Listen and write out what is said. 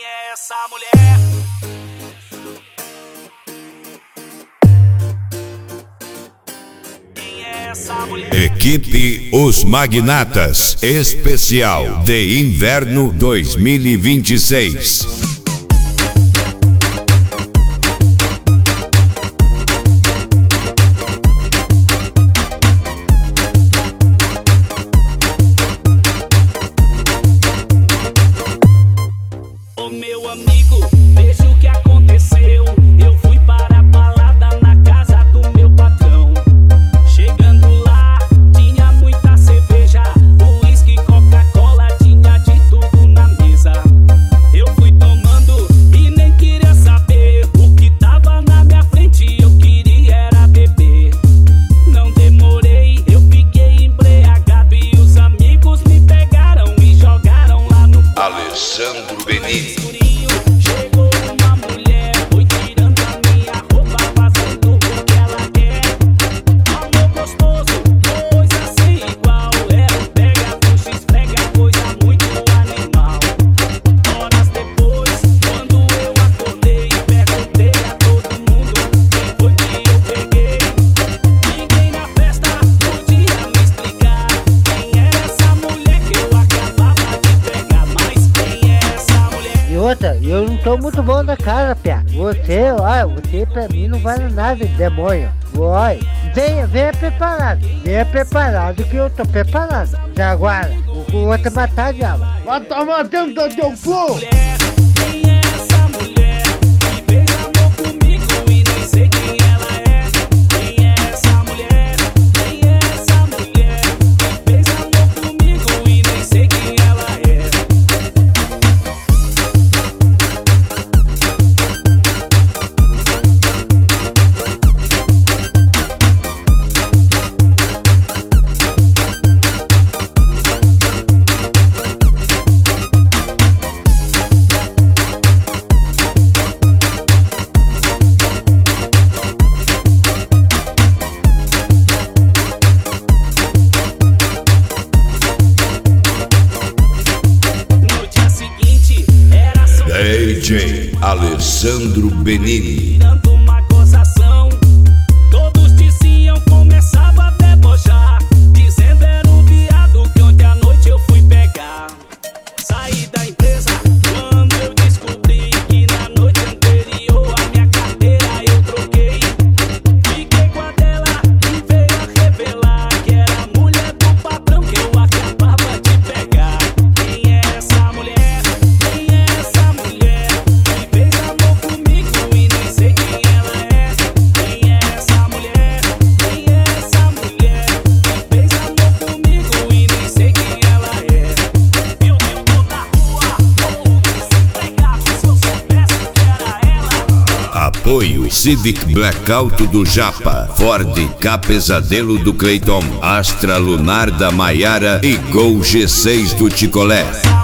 é essa mulher? Quem é essa mulher? Equipe Os Magnatas, especial de inverno 2026. Ô meu amigo, veja o que aconteceu. Eu fui para a balada na casa do meu patrão. Chegando lá, tinha muita cerveja, uísque, Coca-Cola, tinha de tudo na mesa. Eu fui tomando e nem queria saber o que tava na minha frente, eu queria era beber. Não demorei, eu fiquei embriagado e os amigos me pegaram e jogaram lá no Alessandro Benini. Chegou uma mulher, foi tirando a minha roupa, fazendo o que ela quer. Amor gostoso, coisa sem igual. Ela pega, puxa, esfrega, coisa muito animal. Horas depois, quando eu acordei, perguntei a todo mundo quem foi que eu peguei. Ninguém na festa podia me explicar quem era essa mulher que eu acabava de pegar. Mas quem é essa mulher? E outra, eu não tô muito bom da cara, pia. Você pra mim não vale nada, demônio. Oi, venha preparado que eu tô preparado. Jaguara, o outro matar diabo. Vai tomar dentro do teu cu! Quem é essa mulher que fez amor comigo e nem sei quem ela é? Quem é essa mulher? Quem é essa mulher que fez amor comigo e nem sei quem ela é? No dia seguinte era só DJ Alessandro Benini. tirando uma gozação. Todos diziam, começava a debochar, dizendo era um viado que ontem à noite eu fui pegar. Saí da empresa quando eu descobri que na noite anterior a minha carteira eu troquei. Fiquei com a dela e veio a revelar que era a mulher do patrão que eu acabava de pegar. Quem é essa mulher? Quem é essa mulher que fez amor comigo e nem sei quem ela é? Quem é essa mulher? Quem é essa mulher que fez amor comigo e nem sei quem ela é? Eu tô na rua, ou desempregado, se eu soubesse que era ela. Apoio Civic Blackout do Japa, Ford K Pesadelo do Cleiton, Astra Lunar da Maiara e Gol G6 do Ticolé.